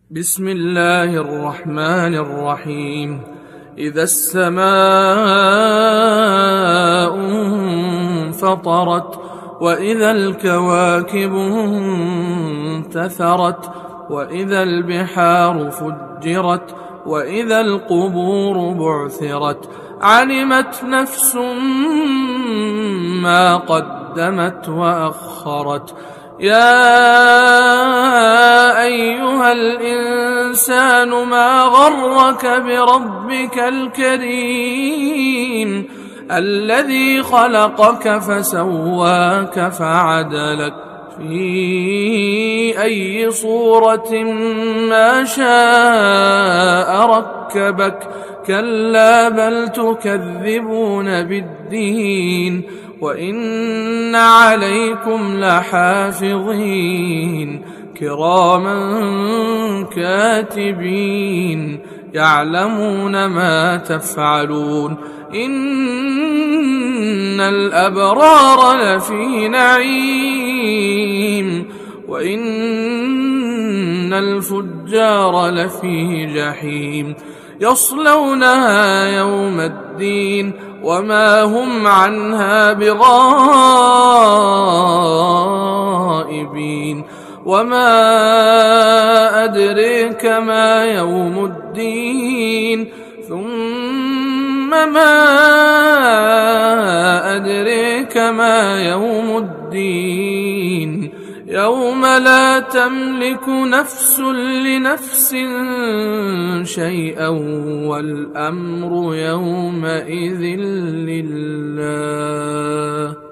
بسم الله الرحمن الرحيم. إذا السماء انفطرت وإذا الكواكب انتثرت وإذا البحار فجرت وإذا القبور بعثرت علمت نفس ما قدمت وأخرت. يا أيها الإنسان ما غرك بربك الكريم الذي خلقك فسواك فعدلك في أي صورة ما شاء ركبك. كلا بل تكذبون بالدين وإن عليكم لحافظين كراما كاتبين يعلمون ما تفعلون. إن الأبرار لفي نعيم وإن الفجار لفي جحيم يصلونها يوم الدين وما هم عنها بغائبين. وما أدريك ما يوم الدين ثم ما أدريك ما يوم الدين يوم لا تملك نفس لنفس شيئا والأمر يومئذ لله.